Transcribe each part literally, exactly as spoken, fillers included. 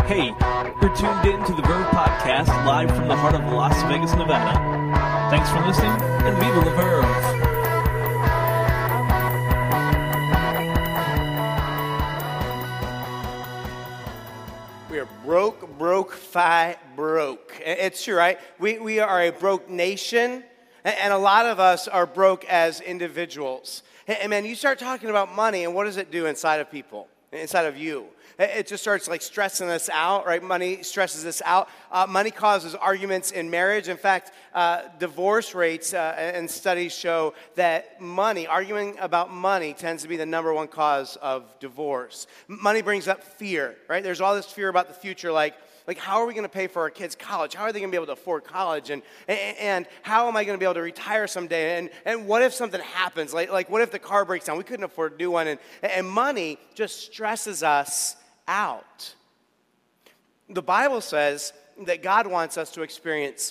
Hey, you're tuned in to the Verve Podcast, live from the heart of Las Vegas, Nevada. Thanks for listening, and viva la Verve! We are broke, broke, fi, broke. It's true, right? We we are a broke nation, and a lot of us are broke as individuals. And man, you start talking about money, and what does it do inside of people, inside of you? It just starts like stressing us out, right? Money stresses us out. Uh, money causes arguments in marriage. In fact, uh, divorce rates uh, and studies show that money, arguing about money, tends to be the number one cause of divorce. Money brings up fear, right? There's all this fear about the future, like, like how are we going to pay for our kids' college? How are they going to be able to afford college? And and how am I going to be able to retire someday? And and what if something happens? Like like what if the car breaks down? We couldn't afford a new one. And and money just stresses us out. The Bible says that God wants us to experience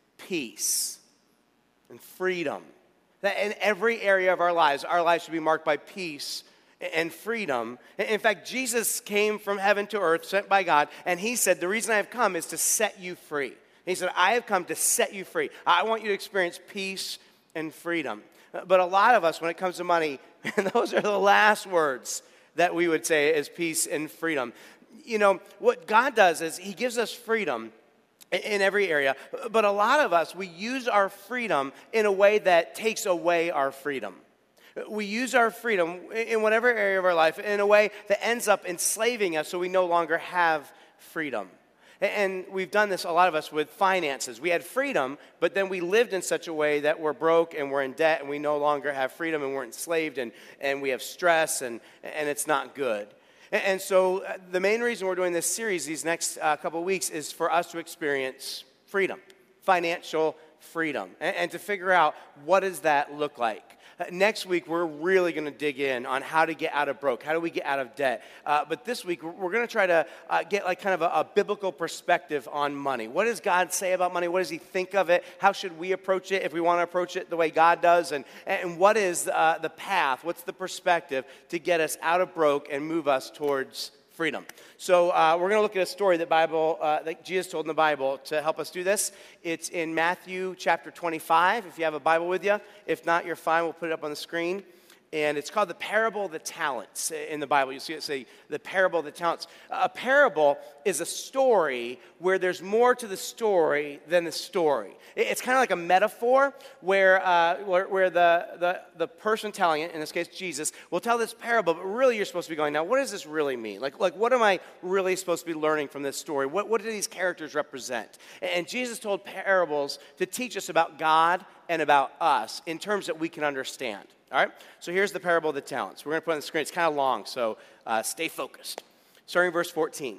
peace and freedom. That in every area of our lives, our lives should be marked by peace and freedom. In fact, Jesus came from heaven to earth, sent by God, and he said, the reason I have come is to set you free. He said, I have come to set you free. I want you to experience peace and freedom. But a lot of us, when it comes to money, those are the last words that we would say is peace and freedom. You know, what God does is he gives us freedom in every area, but a lot of us, we use our freedom in a way that takes away our freedom. We use our freedom in whatever area of our life in a way that ends up enslaving us so we no longer have freedom. And we've done this, a lot of us, with finances. We had freedom, but then we lived in such a way that we're broke and we're in debt and we no longer have freedom and we're enslaved and, and we have stress and, and it's not good. And, and so the main reason we're doing this series these next uh, couple of weeks is for us to experience freedom, financial freedom, and, and to figure out what does that look like. Uh, next week, we're really going to dig in on how to get out of broke. How do we get out of debt? Uh, but this week, we're going to try to uh, get like kind of a, a biblical perspective on money. What does God say about money? What does he think of it? How should we approach it if we want to approach it the way God does? And, and what is uh, the path? What's the perspective to get us out of broke and move us towards freedom? So uh, we're going to look at a story that Bible uh, that Jesus told in the Bible to help us do this. It's in Matthew chapter twenty-five, if you have a Bible with you. If not, you're fine. We'll put it up on the screen. And it's called the parable of the talents in the Bible. You see it say the parable of the talents. A parable is a story where there's more to the story than the story. It's kind of like a metaphor where uh, where, where the, the, the person telling it, in this case Jesus, will tell this parable, but really you're supposed to be going, now what does this really mean? Like, like what am I really supposed to be learning from this story? What, what do these characters represent? And Jesus told parables to teach us about God and about us in terms that we can understand. All right, so here's the parable of the talents. We're going to put it on the screen. It's kind of long, so uh, stay focused. Starting verse fourteen.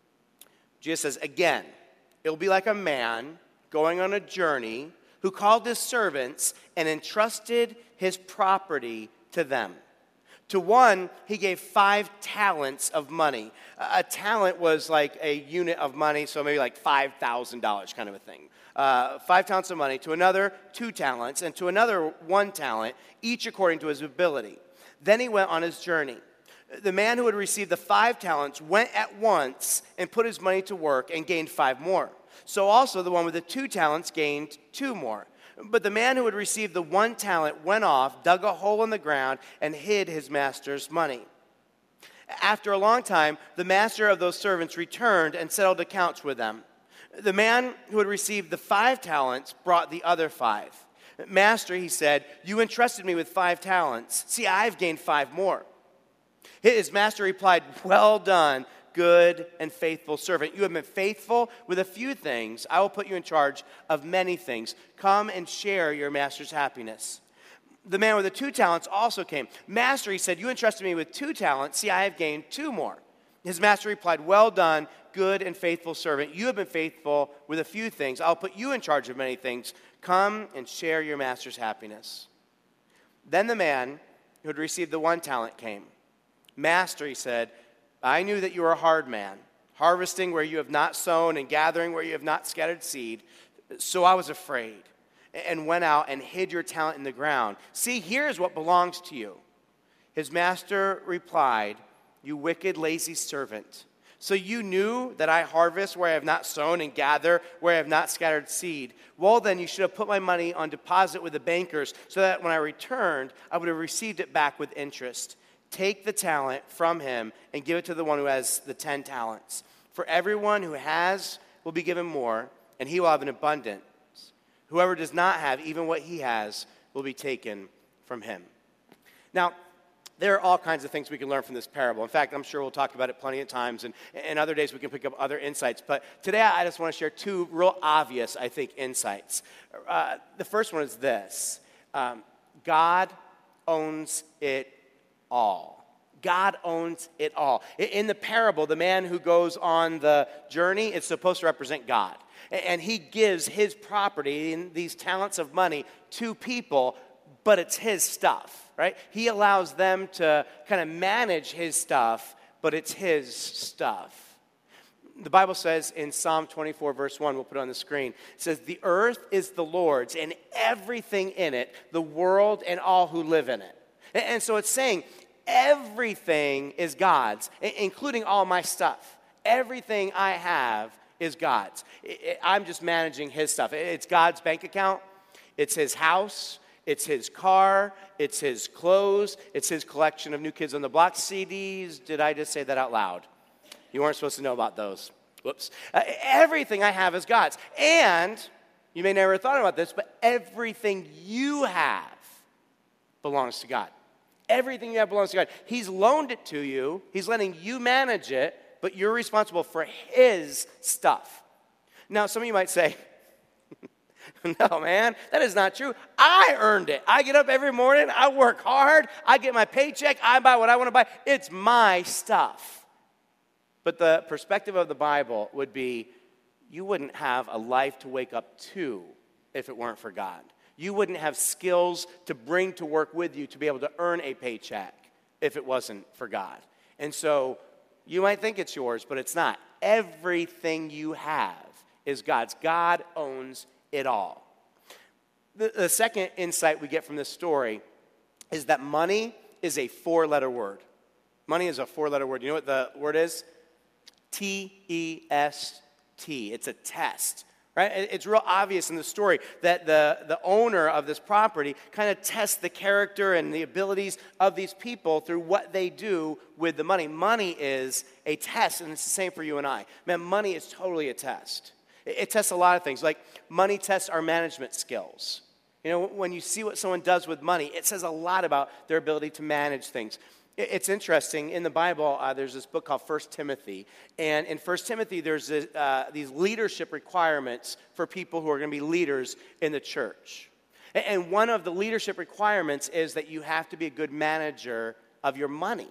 Jesus says, again, it will be like a man going on a journey who called his servants and entrusted his property to them. To one, he gave five talents of money. A talent was like a unit of money, so maybe like five thousand dollars kind of a thing. Uh, five talents of money, to another two talents, and to another one talent, each according to his ability. Then he went on his journey. The man who had received the five talents went at once and put his money to work and gained five more. So also the one with the two talents gained two more. But the man who had received the one talent went off, dug a hole in the ground, and hid his master's money. After a long time, the master of those servants returned and settled accounts with them. The man who had received the five talents brought the other five. Master, he said, you entrusted me with five talents. See, I've gained five more. His master replied, well done, good and faithful servant. You have been faithful with a few things. I will put you in charge of many things. Come and share your master's happiness. The man with the two talents also came. Master, he said, you entrusted me with two talents. See, I have gained two more. His master replied, well done, good and faithful servant. You have been faithful with a few things. I'll put you in charge of many things. Come and share your master's happiness. Then the man who had received the one talent came. Master, he said, I knew that you were a hard man, harvesting where you have not sown and gathering where you have not scattered seed. So I was afraid and went out and hid your talent in the ground. See, here is what belongs to you. His master replied, you wicked, lazy servant. So you knew that I harvest where I have not sown and gather where I have not scattered seed. Well, then you should have put my money on deposit with the bankers so that when I returned, I would have received it back with interest. Take the talent from him and give it to the one who has the ten talents. For everyone who has will be given more, and he will have an abundance. Whoever does not have, even what he has, will be taken from him. Now, there are all kinds of things we can learn from this parable. In fact, I'm sure we'll talk about it plenty of times, and, and other days we can pick up other insights. But today I just want to share two real obvious, I think, insights. Uh, the first one is this. Um, God owns it all. God owns it all. In the parable, the man who goes on the journey is supposed to represent God. And he gives his property and these talents of money to people, but it's his stuff, right? He allows them to kind of manage his stuff, but it's his stuff. The Bible says in Psalm twenty-four, verse one, we'll put it on the screen, it says, "The earth is the Lord's and everything in it, the world and all who live in it." And so it's saying everything is God's, including all my stuff. Everything I have is God's. I'm just managing his stuff. It's God's bank account. It's his house. It's his car. It's his clothes. It's his collection of New Kids on the Block C Ds. Did I just say that out loud? You weren't supposed to know about those. Whoops. Uh, everything I have is God's. And you may never have thought about this, but everything you have belongs to God. Everything you have belongs to God. He's loaned it to you. He's letting you manage it, but you're responsible for his stuff. Now, some of you might say, no, man, that is not true. I earned it. I get up every morning. I work hard. I get my paycheck. I buy what I want to buy. It's my stuff. But the perspective of the Bible would be, you wouldn't have a life to wake up to if it weren't for God. You wouldn't have skills to bring to work with you to be able to earn a paycheck if it wasn't for God. And so you might think it's yours, but it's not. Everything you have is God's. God owns it all. The, the second insight we get from this story is that money is a four-letter word. Money is a four-letter word. You know what the word is? T E S T. It's a test. Right? It's real obvious in the story that the, the owner of this property kind of tests the character and the abilities of these people through what they do with the money. Money is a test, and it's the same for you and I. Man, money is totally a test. It, it tests a lot of things. Like money tests our management skills. You know, when you see what someone does with money, it says a lot about their ability to manage things. It's interesting, in the Bible, uh, there's this book called First Timothy, and in First Timothy, there's this, uh, these leadership requirements for people who are going to be leaders in the church. And, and one of the leadership requirements is that you have to be a good manager of your money.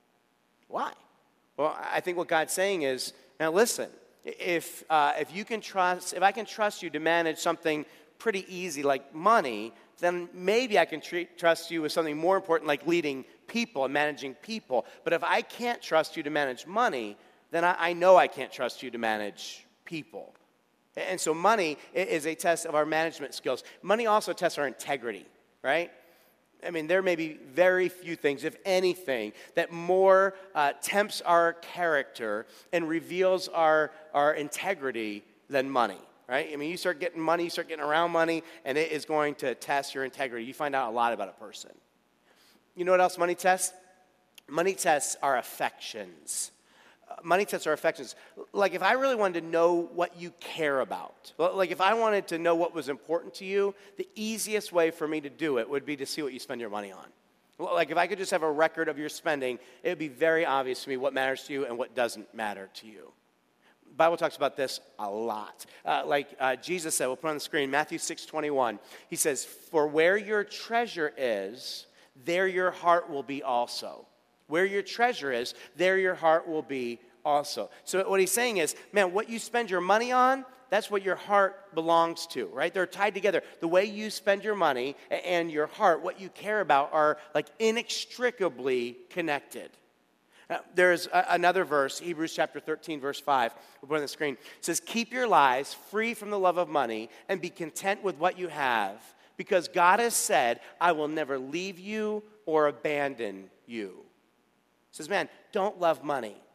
Why? Well, I think what God's saying is, now listen, if uh, if you can trust, if I can trust you to manage something pretty easy like money, then maybe I can treat, trust you with something more important like leading people and managing people. But if I can't trust you to manage money, then I, I know I can't trust you to manage people. And so money is a test of our management skills. Money also tests our integrity, right? I mean, there may be very few things, if anything, that more uh, tempts our character and reveals our, our integrity than money. Right? I mean, you start getting money, you start getting around money, and it is going to test your integrity. You find out a lot about a person. You know what else money tests? Money tests our affections. Uh, money tests our affections. Like if I really wanted to know what you care about, like if I wanted to know what was important to you, the easiest way for me to do it would be to see what you spend your money on. Like if I could just have a record of your spending, it would be very obvious to me what matters to you and what doesn't matter to you. The Bible talks about this a lot. Uh, like uh, Jesus said, we'll put on the screen, Matthew six twenty-one. He says, "For where your treasure is, there your heart will be also." Where your treasure is, there your heart will be also. So what he's saying is, man, what you spend your money on, that's what your heart belongs to, right? They're tied together. The way you spend your money and your heart, what you care about, are like inextricably connected. Now, there's a, another verse, Hebrews chapter thirteen, verse five. We'll put it on the screen. It says, "Keep your lives free from the love of money and be content with what you have, because God has said, I will never leave you or abandon you." It says, man, don't love money.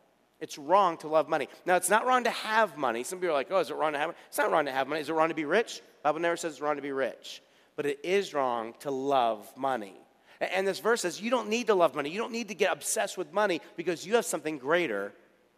It's wrong to love money. Now, it's not wrong to have money. Some people are like, oh, is it wrong to have money? It's not wrong to have money. Is it wrong to be rich? The Bible never says it's wrong to be rich. But it is wrong to love money. And this verse says you don't need to love money. You don't need to get obsessed with money because you have something greater,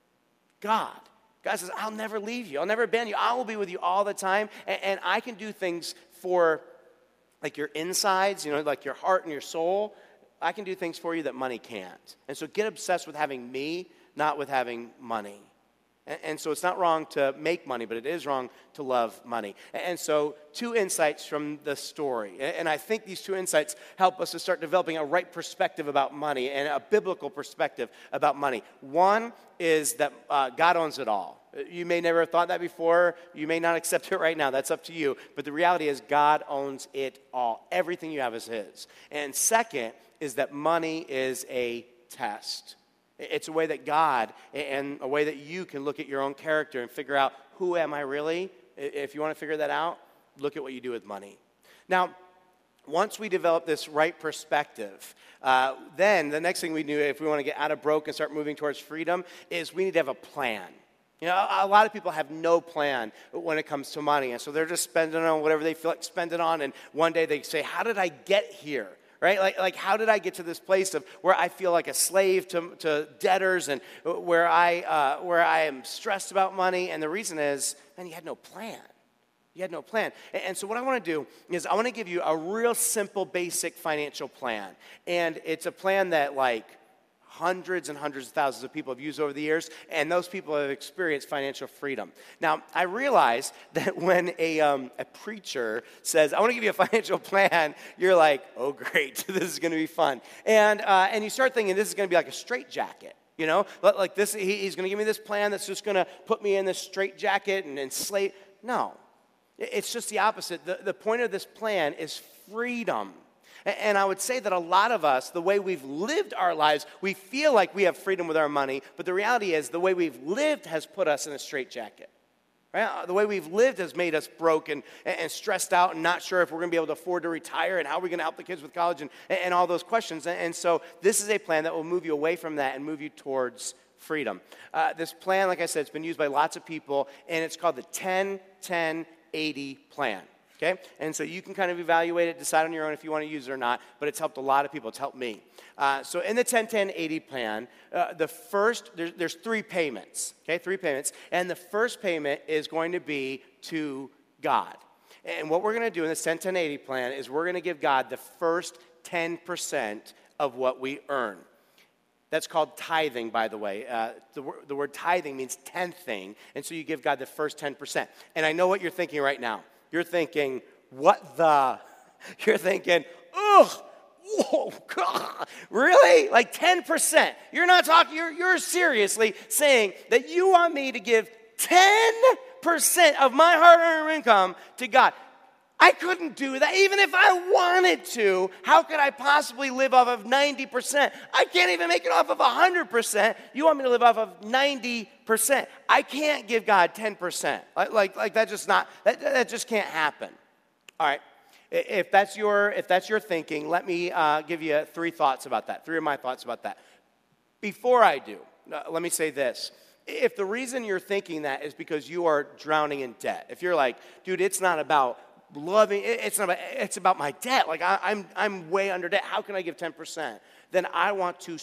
God. God says, I'll never leave you. I'll never abandon you. I will be with you all the time. And, and I can do things for like your insides, you know, like your heart and your soul. I can do things for you that money can't. And so get obsessed with having me, not with having money. And, and so it's not wrong to make money, but it is wrong to love money. And, and so two insights from the story. And, and I think these two insights help us to start developing a right perspective about money and a biblical perspective about money. One is that uh, God owns it all. You may never have thought that before. You may not accept it right now. That's up to you. But the reality is God owns it all. Everything you have is his. And second is that money is a test. It's a way that God and a way that you can look at your own character and figure out, who am I really? If you want to figure that out, look at what you do with money. Now, once we develop this right perspective, uh, then the next thing we do, if we want to get out of broke and start moving towards freedom, is we need to have a plan. You know, a lot of people have no plan when it comes to money, and so they're just spending on whatever they feel like spending on, and one day they say, how did I get here? Right? Like, like how did I get to this place of where I feel like a slave to, to debtors and where I, uh, where I am stressed about money? And the reason is, man, you had no plan. You had no plan. And, and so what I want to do is I want to give you a real simple, basic financial plan. And it's a plan that like hundreds and hundreds of thousands of people have used over the years, and those people have experienced financial freedom. Now, I realize that when a, um, a preacher says, I want to give you a financial plan, you're like, oh, great, this is going to be fun. And, uh, and you start thinking this is going to be like a straitjacket. You know, like this, he, he's going to give me this plan that's just going to put me in this straitjacket and enslave. No, it's just the opposite. The, the point of this plan is freedom. And I would say that a lot of us, the way we've lived our lives, we feel like we have freedom with our money, but the reality is the way we've lived has put us in a straitjacket. Right? The way we've lived has made us broke and, and stressed out and not sure if we're going to be able to afford to retire and how are we going to help the kids with college and, and all those questions. And so this is a plan that will move you away from that and move you towards freedom. Uh, this plan, like I said, it's been used by lots of people, and it's called the ten ten eighty plan. Okay? And so you can kind of evaluate it, decide on your own if you want to use it or not, but it's helped a lot of people. It's helped me. Uh, so in the ten ten eighty plan, uh, the first, there's, there's three payments, okay? Three payments. And the first payment is going to be to God. And what we're going to do in the ten ten eighty plan is we're going to give God the first ten percent of what we earn. That's called tithing, by the way. Uh, the, the word tithing means tenthing, and so you give God the first ten percent. And I know what you're thinking right now. You're thinking, what the? You're thinking, ugh, whoa, God, really? Like ten percent. You're not talking, you're, you're seriously saying that you want me to give ten percent of my hard-earned income to God. I couldn't do that. Even if I wanted to, how could I possibly live off of ninety percent? I can't even make it off of one hundred percent. You want me to live off of ninety percent. I can't give God ten percent. Like, like, like that just not, that, that just can't happen. All right. If that's your, if that's your thinking, let me uh, give you three thoughts about that, three of my thoughts about that. Before I do, uh, let me say this. If the reason you're thinking that is because you are drowning in debt, if you're like, dude, it's not about loving, it's not about, it's about my debt. Like I, I'm, I'm way under debt. How can I give ten percent? Then I want to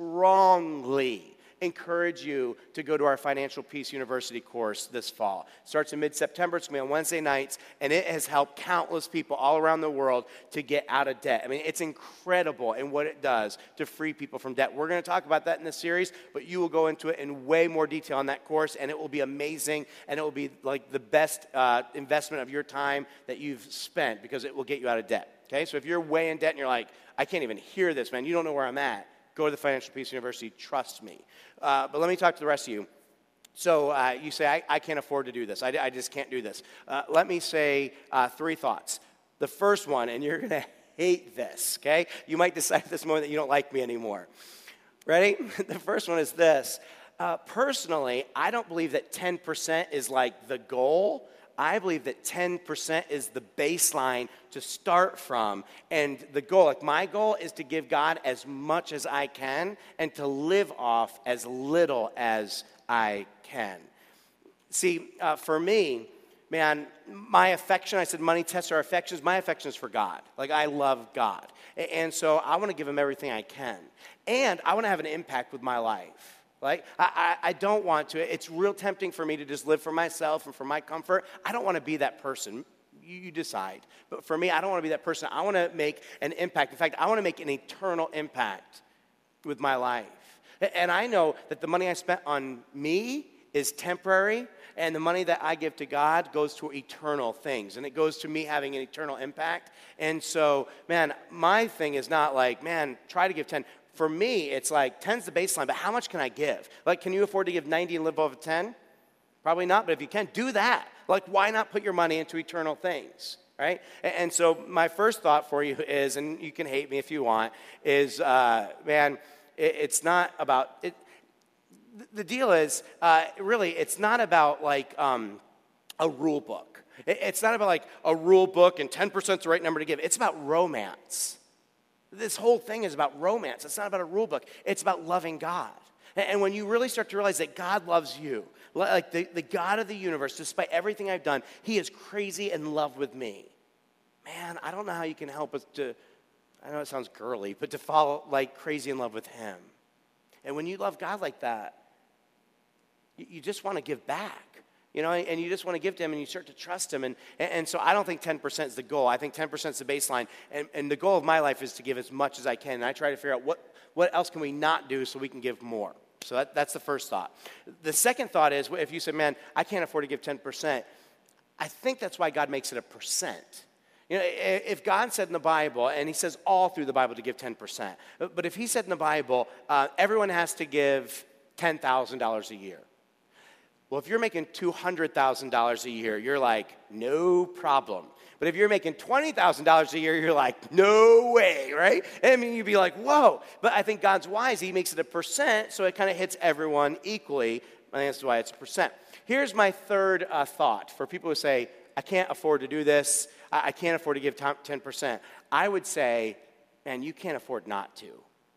strongly encourage you to go to our Financial Peace University course this fall. It starts in mid-September. It's going to be on Wednesday nights, and it has helped countless people all around the world to get out of debt. I mean, it's incredible in what it does to free people from debt. We're going to talk about that in this series, but you will go into it in way more detail on that course, and it will be amazing, and it will be like the best uh, investment of your time that you've spent because it will get you out of debt. Okay, so if you're way in debt and you're like, I can't even hear this, man, you don't know where I'm at, go to the Financial Peace University, trust me. Uh, but let me talk to the rest of you. So uh, you say, I, I can't afford to do this. I, I just can't do this. Uh, let me say uh, three thoughts. The first one, and you're going to hate this, okay? You might decide at this moment that you don't like me anymore. Ready? The first one is this. Uh, personally, I don't believe that ten percent is like the goal. I believe that ten percent is the baseline to start from. And the goal, like my goal is to give God as much as I can and to live off as little as I can. See, uh, for me, man, my affection, I said money tests our affections. My affection is for God. Like, I love God. And so I want to give him everything I can. And I want to have an impact with my life. Like, I, I, I don't want to. It's real tempting for me to just live for myself and for my comfort. I don't want to be that person. You, you decide. But for me, I don't want to be that person. I want to make an impact. In fact, I want to make an eternal impact with my life. And I know that the money I spent on me is temporary, and the money that I give to God goes to eternal things, and it goes to me having an eternal impact. And so, man, my thing is not like, man, try to give ten. For me, it's like ten's the baseline, but how much can I give? Like, can you afford to give ninety and live off of ten? Probably not, but if you can, do that. Like, why not put your money into eternal things, right? And so my first thought for you is, and you can hate me if you want, is, uh, man, it's not about... it. The deal is, uh, really, it's not about like um, a rule book. It's not about like a rule book and ten percent is the right number to give. It's about romance. This whole thing is about romance. It's not about a rule book. It's about loving God. And when you really start to realize that God loves you, like the, the God of the universe, despite everything I've done, he is crazy in love with me. Man, I don't know how you can help but to, I know it sounds girly, but to fall like crazy in love with him. And when you love God like that, you, you just want to give back. You know, and you just want to give to him, and you start to trust him. And, and so I don't think ten percent is the goal. I think ten percent is the baseline. And, and the goal of my life is to give as much as I can. And I try to figure out what, what else can we not do so we can give more. So that, that's the first thought. The second thought is, if you said, man, I can't afford to give ten percent, I think that's why God makes it a percent. You know, if God said in the Bible, and he says all through the Bible to give ten percent, but if he said in the Bible, uh, everyone has to give ten thousand dollars a year. Well, if you're making two hundred thousand dollars a year, you're like, no problem. But if you're making twenty thousand dollars a year, you're like, no way, right? I mean, you'd be like, whoa. But I think God's wise. He makes it a percent, so it kind of hits everyone equally. I think that's why it's a percent. Here's my third uh, thought for people who say, I can't afford to do this. I, I can't afford to give ten percent. I would say, man, you can't afford not to.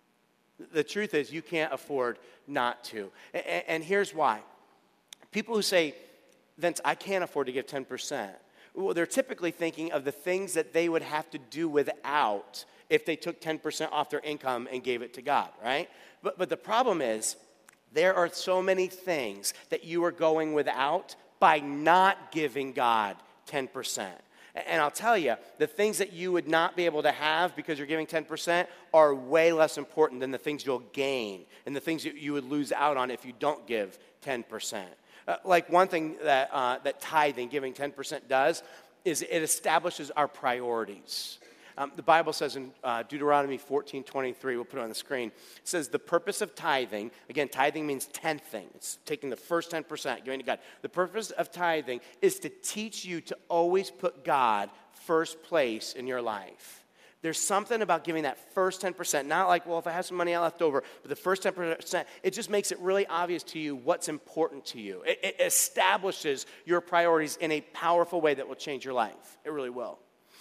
The truth is, you can't afford not to. And, and here's why. People who say, Vince, I can't afford to give ten percent. Well, they're typically thinking of the things that they would have to do without if they took ten percent off their income and gave it to God, right? But, but the problem is, there are so many things that you are going without by not giving God ten percent. And I'll tell you, the things that you would not be able to have because you're giving ten percent are way less important than the things you'll gain and the things that you would lose out on if you don't give ten percent. Uh, like one thing that uh, that tithing, giving ten percent does, is it establishes our priorities. Um, the Bible says in uh, Deuteronomy fourteen twenty-three, we'll put it on the screen, it says the purpose of tithing, again, tithing means tenthing. It's taking the first ten percent, giving to God. The purpose of tithing is to teach you to always put God first place in your life. There's something about giving that first ten percent, not like, well, if I have some money left over, but the first ten percent, it just makes it really obvious to you what's important to you. It, it establishes your priorities in a powerful way that will change your life. It really will.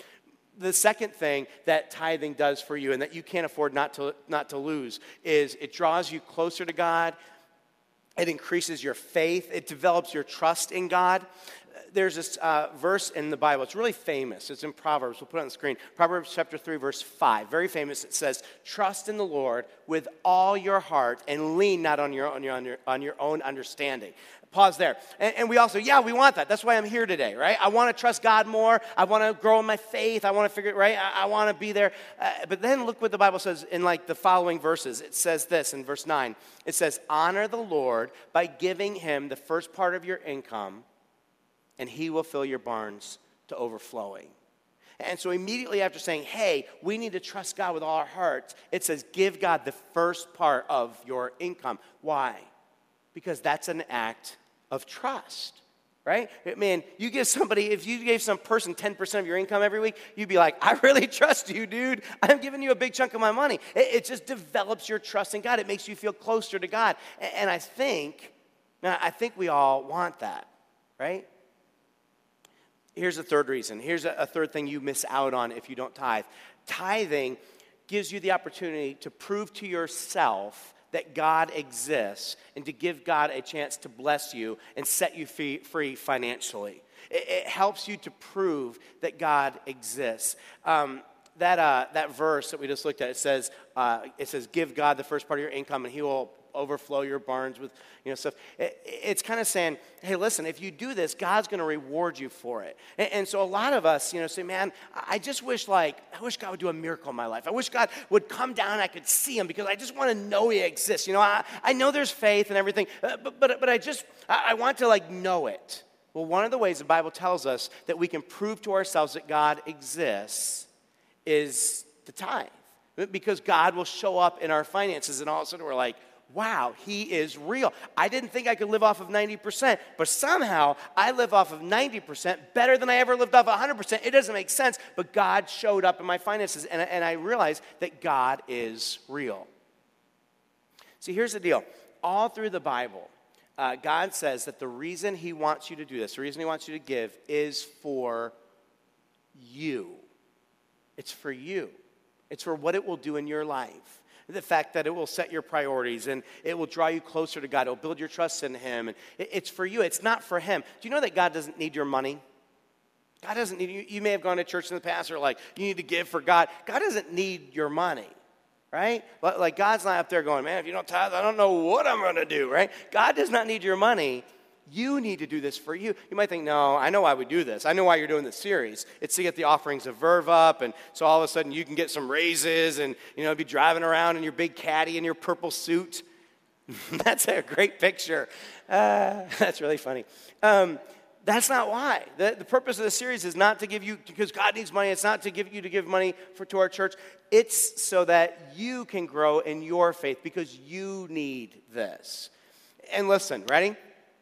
The second thing that tithing does for you and that you can't afford not to, not to lose is it draws you closer to God. It increases your faith. It develops your trust in God. There's this uh, verse in the Bible. It's really famous. It's in Proverbs. We'll put it on the screen. Proverbs chapter three, verse five. Very famous. It says, trust in the Lord with all your heart and lean not on your, on your, on your, on your own understanding. Pause there. And, and we also, yeah, we want that. That's why I'm here today, right? I want to trust God more. I want to grow in my faith. I want to figure it right. I, I want to be there. Uh, but then look what the Bible says in like the following verses. It says this in verse nine. It says, honor the Lord by giving him the first part of your income, and he will fill your barns to overflowing. And so immediately after saying, hey, we need to trust God with all our hearts, it says, give God the first part of your income. Why? Because that's an act of trust, right? Man, you give somebody, if you gave some person ten percent of your income every week, you'd be like, I really trust you, dude. I'm giving you a big chunk of my money. It, it just develops your trust in God. It makes you feel closer to God. And, and I think, I think we all want that, right? Here's a third reason. Here's a, a third thing you miss out on if you don't tithe. Tithing gives you the opportunity to prove to yourself that God exists and to give God a chance to bless you and set you free, free financially. It, it helps you to prove that God exists. Um, that uh, that verse that we just looked at, it says, uh, it says, give God the first part of your income and he will overflow your barns with, you know, stuff. It, it's kind of saying, hey, listen, if you do this, God's going to reward you for it. And, and so a lot of us, you know, say, man, I just wish, like, I wish God would do a miracle in my life. I wish God would come down and I could see him because I just want to know he exists. You know, I, I know there's faith and everything, uh, but, but, but I just, I, I want to, like, know it. Well, one of the ways the Bible tells us that we can prove to ourselves that God exists is to tithe. Because God will show up in our finances and all of a sudden we're like, wow, he is real. I didn't think I could live off of ninety percent, but somehow I live off of ninety percent better than I ever lived off of one hundred percent. It doesn't make sense, but God showed up in my finances, and, and I realized that God is real. See, here's the deal. All through the Bible, uh, God says that the reason he wants you to do this, the reason he wants you to give, is for you. It's for you. It's for what it will do in your life. The fact that it will set your priorities and it will draw you closer to God. It will build your trust in him. And it's for you. It's not for him. Do you know that God doesn't need your money? God doesn't need you. You may have gone to church in the past or like, you need to give for God. God doesn't need your money, right? Like God's not up there going, man, if you don't tithe, I don't know what I'm going to do, right? God does not need your money. You need to do this for you. You might think, no, I know why we do this. I know why you're doing this series. It's to get the offerings of Verve up, and so all of a sudden you can get some raises and, you know, be driving around in your big caddy in your purple suit. That's a great picture. Uh, that's really funny. Um, that's not why. The, the purpose of the series is not to give you, because God needs money. It's not to give you to give money for to our church. It's so that you can grow in your faith because you need this. And listen, ready?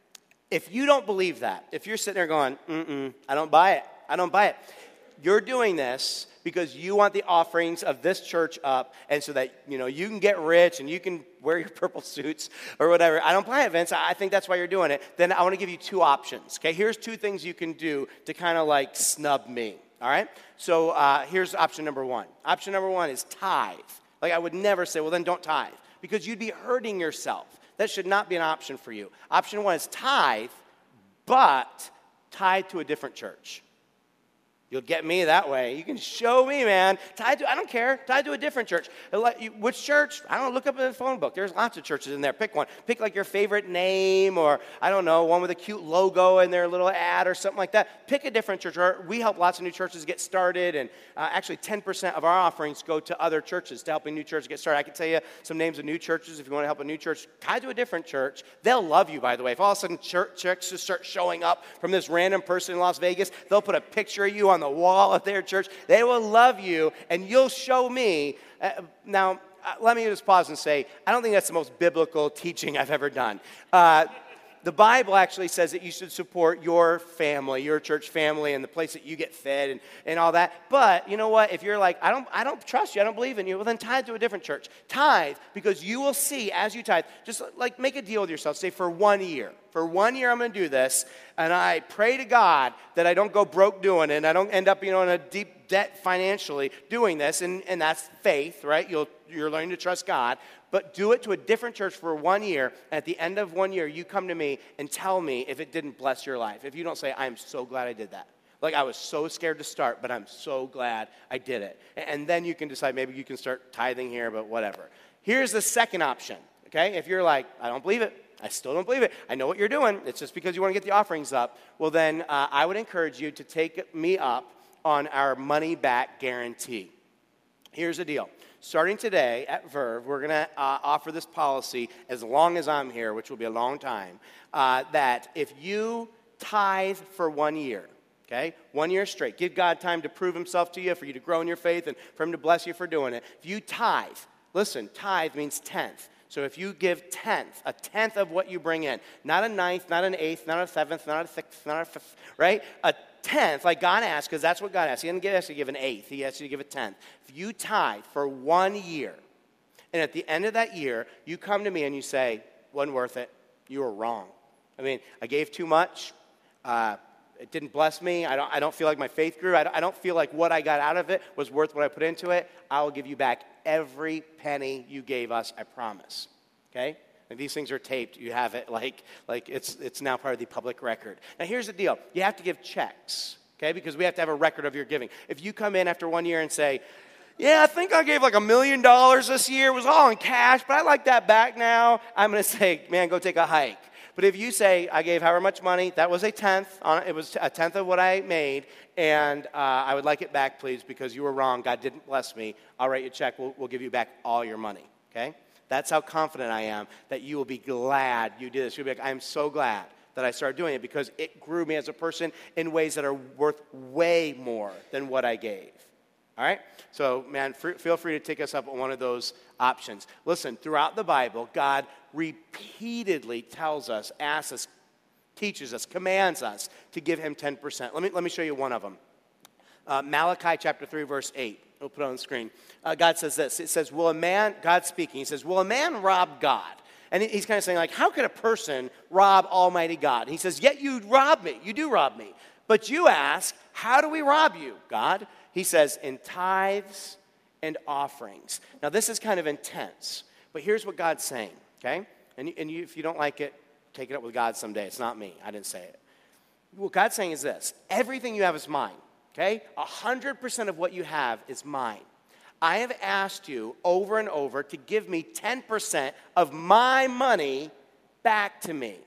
If you don't believe that, if you're sitting there going, mm-mm, I don't buy it, I don't buy it. You're doing this because you want the offerings of this church up and so that, you know, you can get rich and you can wear your purple suits or whatever. I don't buy it, Vince. I think that's why you're doing it. Then I want to give you two options, okay? Here's two things you can do to kind of like snub me, all right? So uh, here's option number one. Option number one is tithe. Like I would never say, well, then don't tithe because you'd be hurting yourself. That should not be an option for you. Option one is tithe, but tithe to a different church. You'll get me that way. You can show me, man. Tithe to, I don't care. Tithe to a different church. Which church? I don't know. Look up in the phone book. There's lots of churches in there. Pick one. Pick like your favorite name or, I don't know, one with a cute logo in their little ad or something like that. Pick a different church. Or we help lots of new churches get started, and uh, actually ten percent of our offerings go to other churches to helping new churches get started. I can tell you some names of new churches if you want to help a new church. Tithe to a different church. They'll love you, by the way. If all of a sudden church churches start showing up from this random person in Las Vegas, they'll put a picture of you on the wall of their church. They will love you, and you'll show me. Uh, now, uh, let me just pause and say, I don't think that's the most biblical teaching I've ever done. Uh, the Bible actually says that you should support your family, your church family, and the place that you get fed and, and all that. But you know what? If you're like, I don't, I don't trust you, I don't believe in you, well, then tithe to a different church. Tithe, because you will see as you tithe, just like make a deal with yourself. Say, for one year. For one year, I'm going to do this, and I pray to God that I don't go broke doing it, and I don't end up, you know, in a deep debt financially doing this, and, and that's faith, right? You'll, you're learning to trust God, but do it to a different church for one year, and at the end of one year, you come to me and tell me if it didn't bless your life. If you don't say, I'm so glad I did that. Like, I was so scared to start, but I'm so glad I did it. And then you can decide, maybe you can start tithing here, but whatever. Here's the second option, okay? If you're like, I don't believe it. I still don't believe it. I know what you're doing. It's just because you want to get the offerings up. Well, then uh, I would encourage you to take me up on our money-back guarantee. Here's the deal. Starting today at Verve, we're going to uh, offer this policy as long as I'm here, which will be a long time, uh, that if you tithe for one year, okay, one year straight, give God time to prove himself to you, for you to grow in your faith, and for him to bless you for doing it. If you tithe, listen, tithe means tenth. So if you give tenth, a tenth of what you bring in, not a ninth, not an eighth, not a seventh, not a sixth, not a fifth, right? A tenth, like God asked, because that's what God asked. He didn't ask you to give an eighth. He asked you to give a tenth. If you tithe for one year, and at the end of that year, you come to me and you say, wasn't worth it. You were wrong. I mean, I gave too much. Uh, it didn't bless me. I don't, I don't feel like my faith grew. I don't, I don't feel like what I got out of it was worth what I put into it. I will give you back every penny you gave us, I promise. Okay? And these things are taped. You have it like, like it's, it's now part of the public record. Now, here's the deal. You have to give checks, okay, because we have to have a record of your giving. If you come in after one year and say, yeah, I think I gave like a million dollars this year. It was all in cash, but I like that back now. I'm going to say, man, go take a hike. But if you say, I gave however much money, that was a tenth. On, it was a tenth of what I made, and uh, I would like it back, please, because you were wrong. God didn't bless me. I'll write you a check. We'll, we'll give you back all your money, okay? That's how confident I am that you will be glad you did this. You'll be like, I'm so glad that I started doing it because it grew me as a person in ways that are worth way more than what I gave. All right? So, man, f- feel free to take us up on one of those options. Listen, throughout the Bible, God repeatedly tells us, asks us, teaches us, commands us to give him ten percent. Let me, let me show you one of them. Uh, Malachi chapter three, verse eight. We'll put it on the screen. Uh, God says this. It says, will a man, God speaking, he says, will a man rob God? And he's kind of saying, like, how could a person rob Almighty God? And he says, yet you rob me. You do rob me. But you ask, how do we rob you, God? He says, in tithes and offerings. Now, this is kind of intense. But here's what God's saying, okay? And, and you, if you don't like it, take it up with God someday. It's not me. I didn't say it. What God's saying is this. Everything you have is mine. Okay? one hundred percent of what you have is mine. I have asked you over and over to give me ten percent of my money back to me.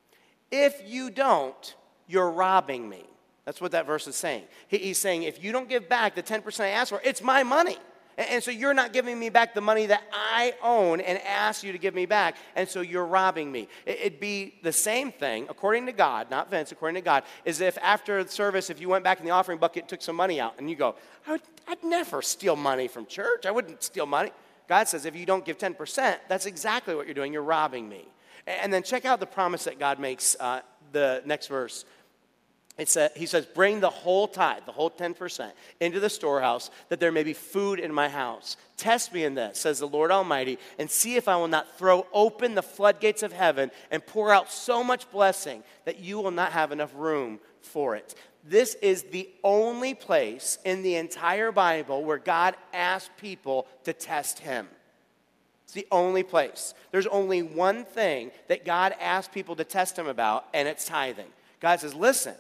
If you don't, you're robbing me. That's what that verse is saying. He, he's saying, if you don't give back the ten percent I asked for, it's my money. And, and so you're not giving me back the money that I own and asked you to give me back. And so you're robbing me. It, it'd be the same thing, according to God, not Vince, according to God, is if after the service, if you went back in the offering bucket and took some money out, and you go, I would, I'd never steal money from church. I wouldn't steal money. God says, if you don't give ten percent, that's exactly what you're doing. You're robbing me. And then check out the promise that God makes, uh, the next verse. It says, he says, bring the whole tithe, the whole ten percent, into the storehouse, that there may be food in my house. Test me in this, says the Lord Almighty, and see if I will not throw open the floodgates of heaven and pour out so much blessing that you will not have enough room for it. This is the only place in the entire Bible where God asks people to test him. It's the only place. There's only one thing that God asks people to test him about, and it's tithing. God says, listen,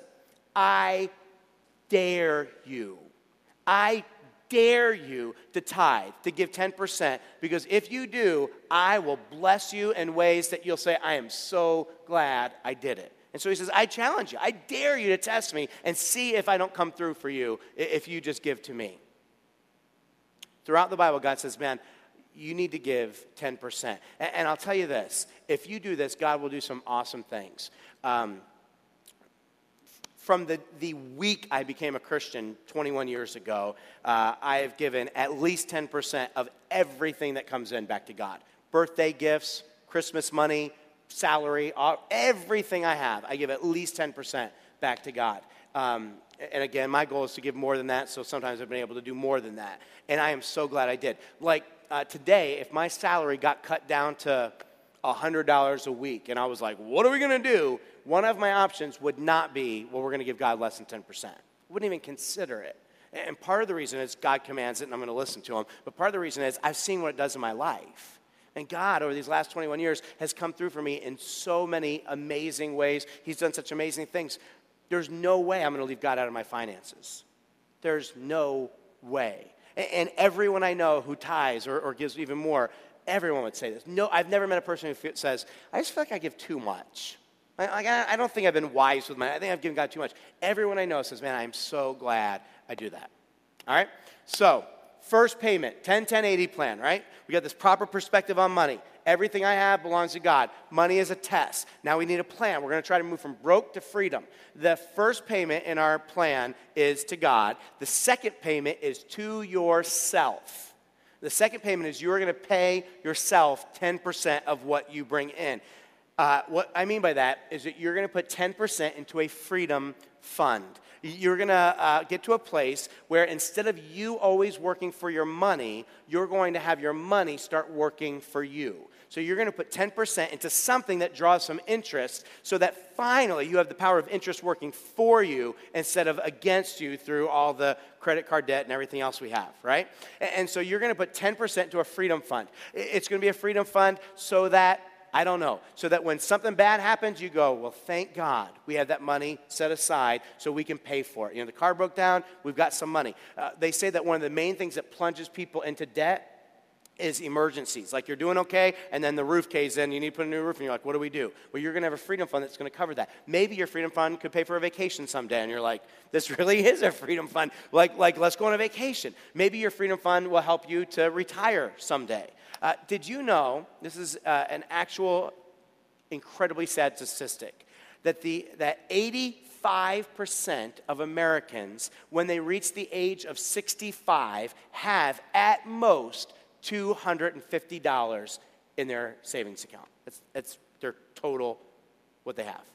I dare you. I dare you to tithe, to give ten percent, because if you do, I will bless you in ways that you'll say, I am so glad I did it. And so he says, I challenge you. I dare you to test me and see if I don't come through for you if you just give to me. Throughout the Bible, God says, man, you need to give ten percent. And I'll tell you this, if you do this, God will do some awesome things. Um, From the, the week I became a Christian twenty-one years ago, uh, I have given at least ten percent of everything that comes in back to God. Birthday gifts, Christmas money, salary, all, everything I have, I give at least ten percent back to God. Um, and again, my goal is to give more than that, so sometimes I've been able to do more than that. And I am so glad I did. Like uh, today, if my salary got cut down to one hundred dollars a week, and I was like, what are we going to do? One of my options would not be, well, we're going to give God less than ten percent. I wouldn't even consider it. And part of the reason is God commands it, and I'm going to listen to him. But part of the reason is I've seen what it does in my life. And God, over these last twenty-one years, has come through for me in so many amazing ways. He's done such amazing things. There's no way I'm going to leave God out of my finances. There's no way. And everyone I know who tithes or, or gives even more, everyone would say this. No, I've never met a person who says, I just feel like I give too much. I, I don't think I've been wise with money. I think I've given God too much. Everyone I know says, man, I'm so glad I do that. All right? So, first payment, ten ten eighty plan, right? We got this proper perspective on money. Everything I have belongs to God. Money is a test. Now we need a plan. We're going to try to move from broke to freedom. The first payment in our plan is to God. The second payment is to yourself. The second payment is you're going to pay yourself ten percent of what you bring in. Uh, what I mean by that is that you're going to put ten percent into a freedom fund. You're going to uh, get to a place where instead of you always working for your money, you're going to have your money start working for you. So you're going to put ten percent into something that draws some interest so that finally you have the power of interest working for you instead of against you through all the credit card debt and everything else we have, right? And so you're going to put ten percent to a freedom fund. It's going to be a freedom fund so that I don't know. So that when something bad happens, you go, well, thank God we have that money set aside so we can pay for it. You know, the car broke down, we've got some money. Uh, they say that one of the main things that plunges people into debt is emergencies. Like you're doing okay, and then the roof caves in, you need to put a new roof, and you're like, what do we do? Well, you're going to have a freedom fund that's going to cover that. Maybe your freedom fund could pay for a vacation someday, and you're like, this really is a freedom fund. Like, like let's go on a vacation. Maybe your freedom fund will help you to retire someday. Uh, did you know, this is uh, an actual incredibly sad statistic, that the that eighty-five percent of Americans, when they reach the age of sixty-five, have at most two hundred fifty dollars in their savings account. That's, that's their total, what they have.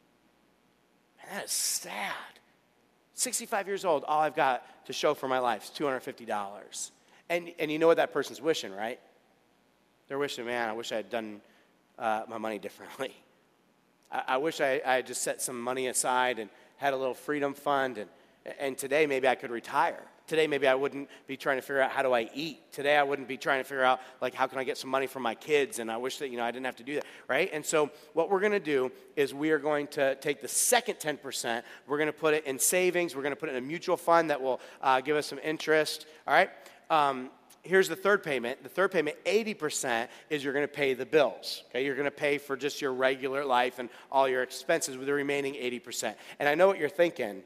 And that is sad. sixty-five years old, all I've got to show for my life is two hundred fifty dollars. And, and you know what that person's wishing, right? They're wishing, man, I wish I had done uh, my money differently. I, I wish I, I had just set some money aside and had a little freedom fund, and, and today maybe I could retire. Today maybe I wouldn't be trying to figure out how do I eat. Today I wouldn't be trying to figure out, like, how can I get some money for my kids, and I wish that, you know, I didn't have to do that, right? And so what we're going to do is we are going to take the second ten percent, we're going to put it in savings, we're going to put it in a mutual fund that will uh, give us some interest, all right? Um, Here's the third payment. The third payment, eighty percent, is you're going to pay the bills. Okay, you're going to pay for just your regular life and all your expenses with the remaining eighty percent. And I know what you're thinking.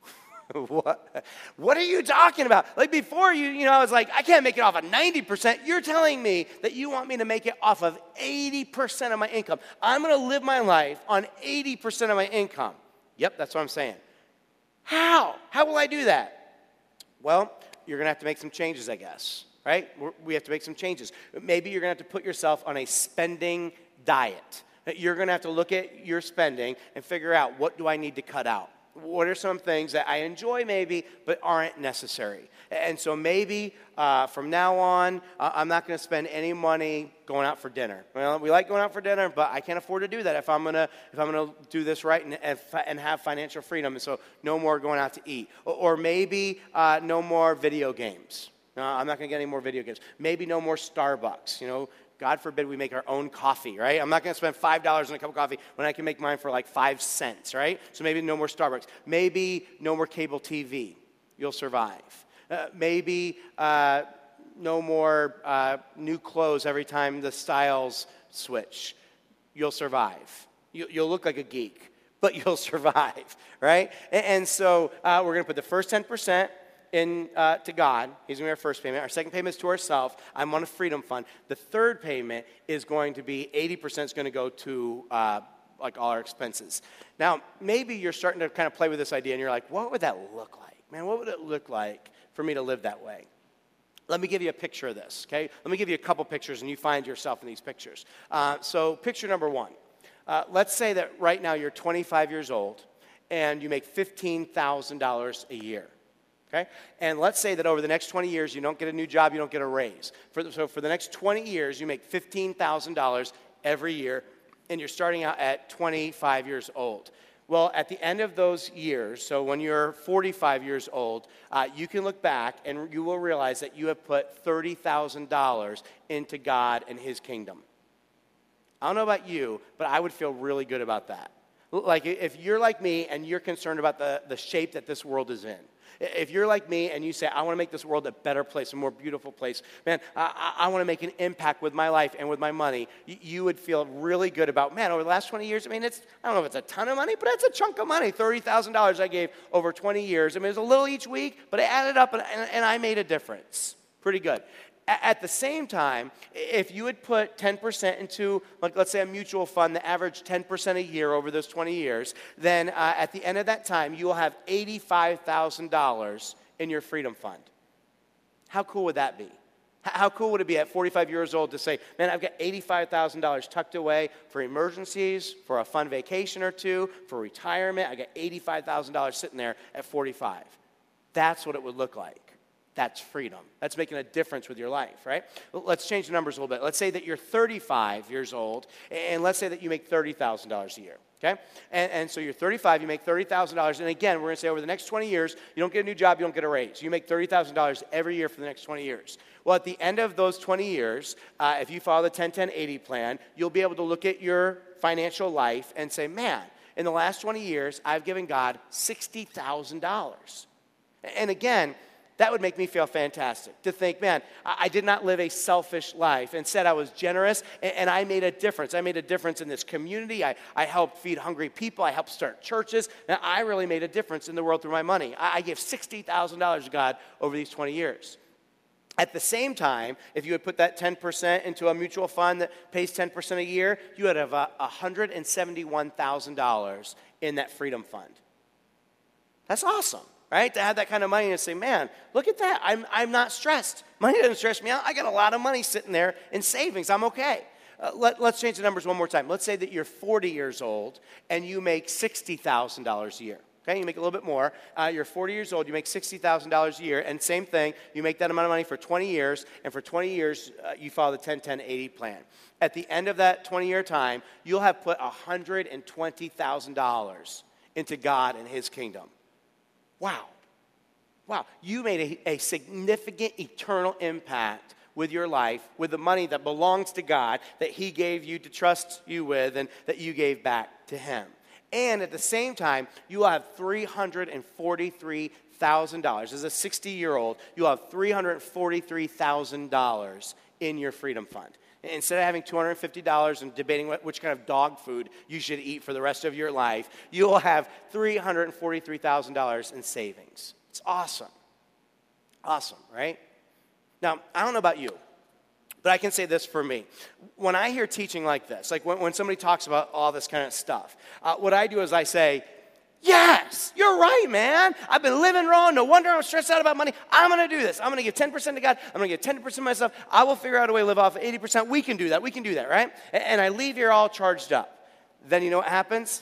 what? What are you talking about? Like before, you, you know, I was like, I can't make it off of ninety percent. You're telling me that you want me to make it off of eighty percent of my income. I'm going to live my life on eighty percent of my income. Yep, that's what I'm saying. How? How will I do that? Well, you're going to have to make some changes, I guess. Right? We have to make some changes. Maybe you're going to have to put yourself on a spending diet. You're going to have to look at your spending and figure out, what do I need to cut out? What are some things that I enjoy maybe but aren't necessary? And so maybe uh, from now on, uh, I'm not going to spend any money going out for dinner. Well, we like going out for dinner, but I can't afford to do that if I'm going to if I'm going to do this right and, and have financial freedom. And so no more going out to eat. Or, or maybe uh, no more video games. No, I'm not going to get any more video games. Maybe no more Starbucks. You know, God forbid we make our own coffee, right? I'm not going to spend five dollars on a cup of coffee when I can make mine for like five cents, right? So maybe no more Starbucks. Maybe no more cable T V. You'll survive. Uh, maybe uh, no more uh, new clothes every time the styles switch. You'll survive. You, you'll look like a geek, but you'll survive, right? And, and so uh, we're going to put the first ten percent in uh, to God. He's going to be our first payment. Our second payment is to ourselves. I'm on a freedom fund. The third payment is going to be eighty percent is going to go to uh, like all our expenses. Now, maybe you're starting to kind of play with this idea, and you're like, what would that look like? Man, what would it look like for me to live that way? Let me give you a picture of this, okay? Let me give you a couple pictures, and you find yourself in these pictures. Uh, so picture number one. Uh, let's say that right now you're twenty-five years old, and you make fifteen thousand dollars a year. Okay? And let's say that over the next twenty years, you don't get a new job, you don't get a raise. For the, so for the next twenty years, you make fifteen thousand dollars every year, and you're starting out at twenty-five years old. Well, at the end of those years, so when you're forty-five years old, uh, you can look back and you will realize that you have put thirty thousand dollars into God and His kingdom. I don't know about you, but I would feel really good about that. Like if you're like me and you're concerned about the, the shape that this world is in, if you're like me and you say, I want to make this world a better place, a more beautiful place, man, I, I want to make an impact with my life and with my money, you, you would feel really good about, man, over the last twenty years, I mean, it's, I don't know if it's a ton of money, but it's a chunk of money, thirty thousand dollars I gave over twenty years. I mean, it was a little each week, but it added up and, and, and I made a difference. Pretty good. At the same time, if you would put ten percent into, like, let's say a mutual fund that averaged ten percent a year over those twenty years, then uh, at the end of that time, you will have eighty-five thousand dollars in your freedom fund. How cool would that be? How cool would it be at forty-five years old to say, man, I've got eighty-five thousand dollars tucked away for emergencies, for a fun vacation or two, for retirement. I got eighty-five thousand dollars sitting there at forty-five. That's what it would look like. That's freedom. That's making a difference with your life, right? Let's change the numbers a little bit. Let's say that you're thirty-five years old, and let's say that you make thirty thousand dollars a year, okay? And, and so you're thirty-five, you make thirty thousand dollars, and again, we're going to say over the next twenty years, you don't get a new job, you don't get a raise. You make thirty thousand dollars every year for the next twenty years. Well, at the end of those twenty years, uh, if you follow the ten ten eighty plan, you'll be able to look at your financial life and say, man, in the last twenty years, I've given God sixty thousand dollars. And again, that would make me feel fantastic to think, man, I did not live a selfish life. Instead, I was generous, and I made a difference. I made a difference in this community. I, I helped feed hungry people. I helped start churches. And I really made a difference in the world through my money. I gave sixty thousand dollars to God over these twenty years. At the same time, if you would put that ten percent into a mutual fund that pays ten percent a year, you would have one hundred seventy-one thousand dollars in that freedom fund. That's awesome, right? To have that kind of money and say, man, look at that. I'm, I'm not stressed. Money doesn't stress me out. I got a lot of money sitting there in savings. I'm okay. Uh, let, let's change the numbers one more time. Let's say that you're forty years old and you make sixty thousand dollars a year. Okay, you make a little bit more. Uh, you're forty years old, you make sixty thousand dollars a year, and same thing, you make that amount of money for twenty years, and for twenty years, uh, you follow the ten ten eighty plan. At the end of that twenty-year time, you'll have put one hundred twenty thousand dollars into God and His kingdom. Wow. Wow. You made a, a significant eternal impact with your life, with the money that belongs to God, that He gave you to trust you with, and that you gave back to Him. And at the same time, you will have three hundred forty-three thousand dollars. As a sixty-year-old, you'll have three hundred forty-three thousand dollars in your freedom fund. Instead of having two hundred fifty dollars and debating what, which kind of dog food you should eat for the rest of your life, you will have three hundred forty-three thousand dollars in savings. It's awesome. Awesome, right? Now, I don't know about you, but I can say this for me. When I hear teaching like this, like when, when somebody talks about all this kind of stuff, uh, what I do is I say, yes, you're right, man. I've been living wrong. No wonder I'm stressed out about money. I'm going to do this. I'm going to give ten percent to God. I'm going to give ten percent to myself. I will figure out a way to live off eighty percent. We can do that. We can do that, right? And, and I leave here all charged up. Then you know what happens?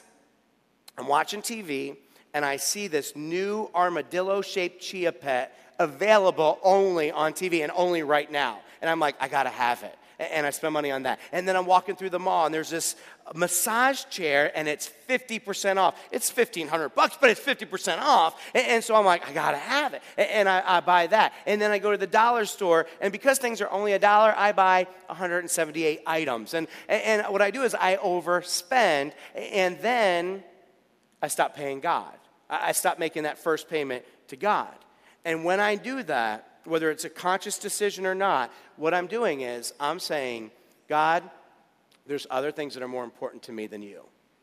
I'm watching T V, and I see this new armadillo-shaped Chia Pet available only on T V and only right now. And I'm like, I got to have it. And I spend money on that. And then I'm walking through the mall, and there's this massage chair, and it's fifty percent off. It's fifteen hundred bucks, but it's fifty percent off. And, and so I'm like, I got to have it. And, and I, I buy that. And then I go to the dollar store, and because things are only a dollar, I buy one hundred seventy-eight items. And, and, and what I do is I overspend, and then I stop paying God. I, I stop making that first payment to God. And when I do that, whether it's a conscious decision or not, what I'm doing is I'm saying, God, there's other things that are more important to me than you.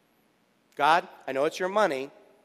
God, I know it's your money,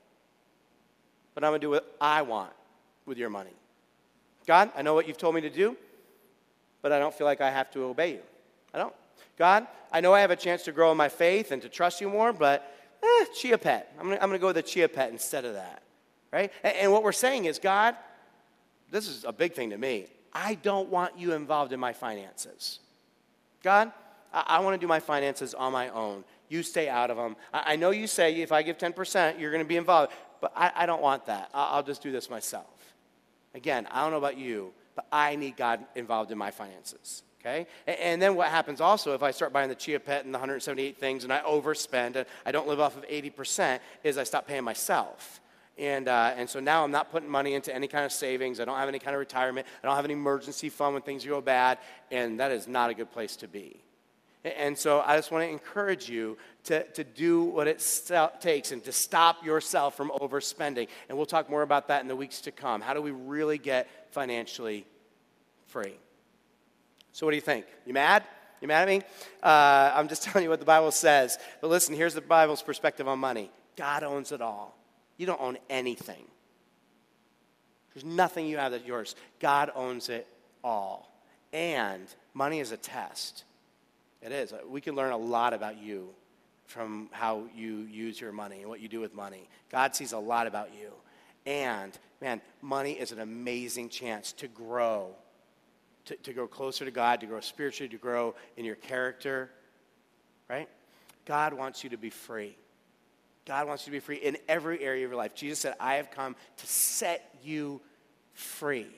but I'm going to do what I want with your money. God, I know what you've told me to do, but I don't feel like I have to obey you. I don't. God, I know I have a chance to grow in my faith and to trust you more, but eh, Chia Pet. I'm going to go with a Chia Pet instead of that. Right? And, and what we're saying is, God, this is a big thing to me. I don't want you involved in my finances. God, I, I want to do my finances on my own. You stay out of them. I, I know you say if I give ten percent, you're going to be involved, but I, I don't want that. I, I'll just do this myself. Again, I don't know about you, but I need God involved in my finances. Okay? And, and then what happens also if I start buying the Chia Pet and the one hundred seventy-eight things and I overspend and I don't live off of eighty percent is I stop paying myself. And uh, and so now I'm not putting money into any kind of savings. I don't have any kind of retirement. I don't have an emergency fund when things go bad. And that is not a good place to be. And so I just want to encourage you to, to do what it takes and to stop yourself from overspending. And we'll talk more about that in the weeks to come. How do we really get financially free? So what do you think? You mad? You mad at me? Uh, I'm just telling you what the Bible says. But listen, here's the Bible's perspective on money. God owns it all. You don't own anything. There's nothing you have that's yours. God owns it all. And money is a test. It is. We can learn a lot about you from how you use your money and what you do with money. God sees a lot about you. And, man, money is an amazing chance to grow to, to grow closer to God, to grow spiritually, to grow in your character, right? God wants you to be free. God wants you to be free in every area of your life. Jesus said, I have come to set you free.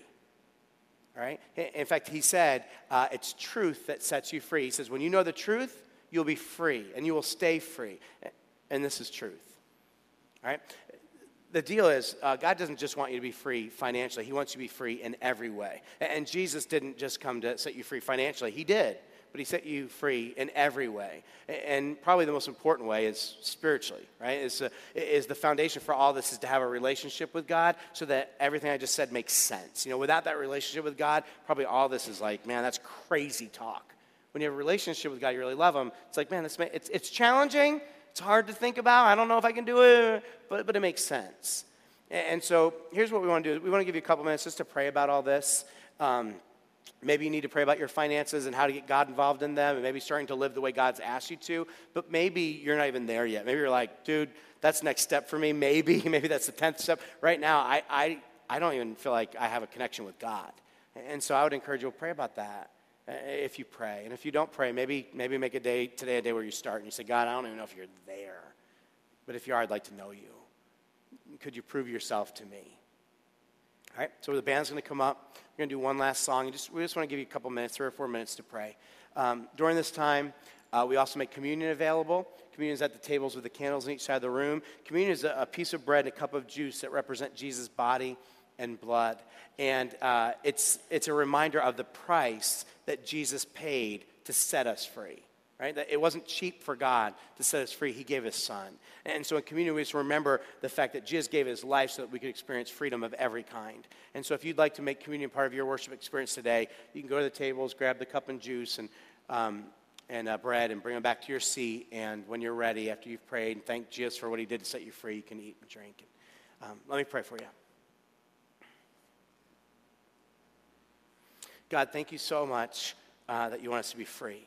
All right? In fact, he said, uh, it's truth that sets you free. He says, when you know the truth, you'll be free, and you will stay free. And this is truth. All right? The deal is, uh, God doesn't just want you to be free financially. He wants you to be free in every way. And Jesus didn't just come to set you free financially. He did. But he set you free in every way. And probably the most important way is spiritually, right? Is, uh, is the foundation for all this is to have a relationship with God so that everything I just said makes sense. You know, without that relationship with God, probably all this is like, man, that's crazy talk. When you have a relationship with God, you really love him, it's like, man, this, it's, it's challenging. It's hard to think about. I don't know if I can do it, but, but it makes sense. And so here's what we want to do. We want to give you a couple minutes just to pray about all this. Um, Maybe you need to pray about your finances and how to get God involved in them and maybe starting to live the way God's asked you to. But maybe you're not even there yet. Maybe you're like, dude, that's next step for me. Maybe. Maybe that's the tenth step. Right now, I, I, I don't even feel like I have a connection with God. And so I would encourage you to pray about that if you pray. And if you don't pray, maybe, maybe make a day today a day where you start and you say, God, I don't even know if you're there. But if you are, I'd like to know you. Could you prove yourself to me? All right, so the band's going to come up. We're going to do one last song. And just, we just want to give you a couple minutes, three or four minutes to pray. Um, during this time, uh, we also make communion available. Communion is at the tables with the candles on each side of the room. Communion is a, a piece of bread and a cup of juice that represent Jesus' body and blood. And uh, it's, it's a reminder of the price that Jesus paid to set us free. Right? That it wasn't cheap for God to set us free. He gave his son. And so in communion, we just remember the fact that Jesus gave his life so that we could experience freedom of every kind. And so if you'd like to make communion part of your worship experience today, you can go to the tables, grab the cup and juice and, um, and uh, bread and bring them back to your seat. And when you're ready, after you've prayed and thanked Jesus for what he did to set you free, you can eat and drink. And, um, let me pray for you. God, thank you so much uh, that you want us to be free.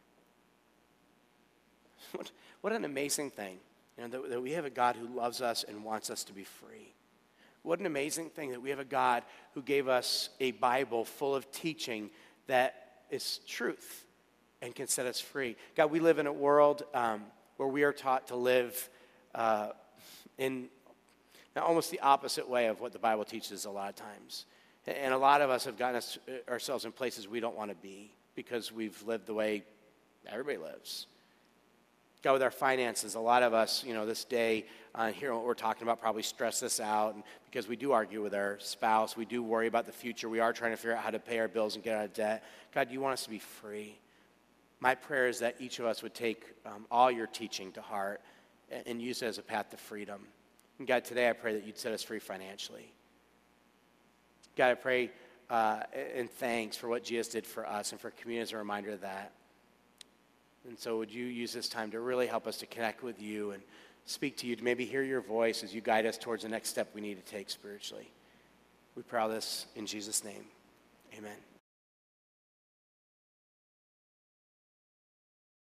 What, what an amazing thing, you know, that, that we have a God who loves us and wants us to be free. What an amazing thing that we have a God who gave us a Bible full of teaching that is truth and can set us free. God, we live in a world um, where we are taught to live uh, in almost the opposite way of what the Bible teaches a lot of times. And a lot of us have gotten us, ourselves in places we don't want to be because we've lived the way everybody lives. God, with our finances, a lot of us, you know, this day, uh, here what we're talking about probably stress this out and because we do argue with our spouse. We do worry about the future. We are trying to figure out how to pay our bills and get out of debt. God, you want us to be free. My prayer is that each of us would take um, all your teaching to heart and, and use it as a path to freedom. And God, today I pray that you'd set us free financially. God, I pray uh, and thanks for what Jesus did for us and for communion as a reminder of that. And so would you use this time to really help us to connect with you and speak to you, to maybe hear your voice as you guide us towards the next step we need to take spiritually. We pray all this in Jesus' name. Amen.